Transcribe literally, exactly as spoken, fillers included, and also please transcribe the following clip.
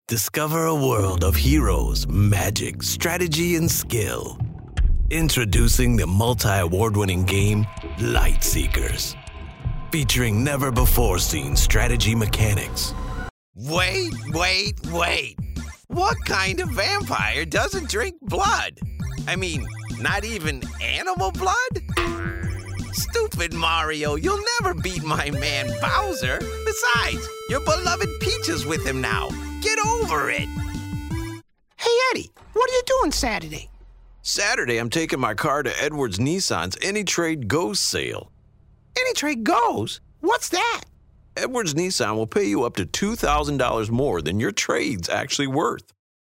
Discover a world of heroes, magic, strategy, and skill. Introducing the multi-award-winning game, Lightseekers. Featuring never-before-seen strategy mechanics. Wait, wait, wait. What kind of vampire doesn't drink blood? I mean, not even animal blood? Stupid Mario, you'll never beat my man Bowser. Besides, your beloved Peach is with him now. Get over it. Hey, Eddie, what are you doing Saturday? Saturday, I'm taking my car to Edwards Nissan's Any Trade Goes sale. Any Trade Goes? What's that? Edwards Nissan will pay you up to two thousand dollars more than your trade's actually worth.